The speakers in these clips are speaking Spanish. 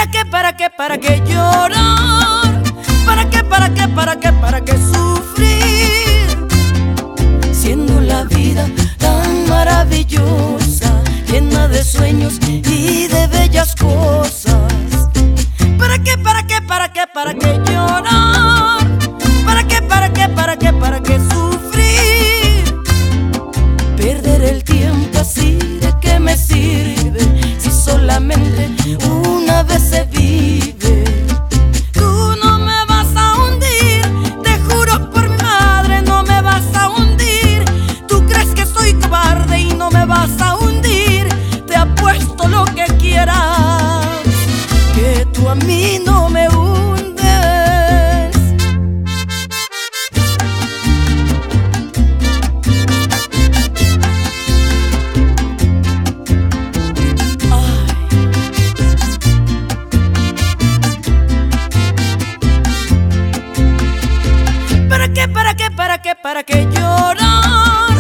¿Para qué llorar? ¿Para qué sufrir? Siendo la vida tan maravillosa, llena de sueños y de bellas cosas. ¿Para qué llorar? ¿Para qué sufrir? Perder el tiempo así, ¿de qué me sirve? Si solamente una vez se vive. Tú no me vas a hundir, te juro por mi madre, no me vas a hundir. Tú crees que soy cobarde y no me vas a hundir. Te apuesto lo que quieras, que tú a mí no me hundes. ¿Para qué llorar?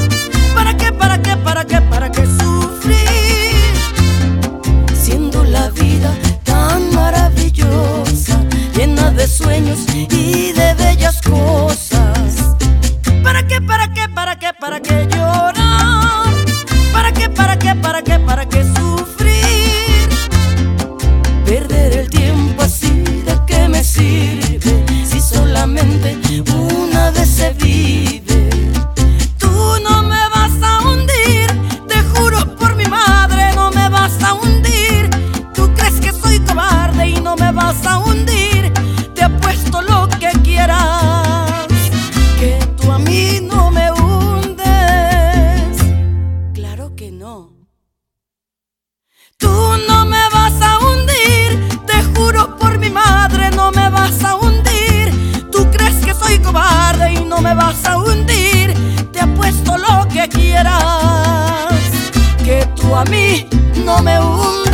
¿Para qué sufrir? Siendo la vida tan maravillosa, llena de sueños y de bellas cosas. ¿Para qué llorar? ¿Para qué sufrir? Perder el tiempo así, ¿de qué me sirve? Si solamente una vez se vive. Tú no me vas a hundir, te juro por mi madre, no me vas a hundir. Tú crees que soy cobarde y no me vas a hundir. Te apuesto lo que quieras, que tú a mí no me hundes. Claro que no. Tú no me vas a hundir, te juro por mi madre, no me vas a hundir. Tú crees que soy cobarde y no me vas a hundir. Te apuesto lo que quieras, que tú a mí no me hundes.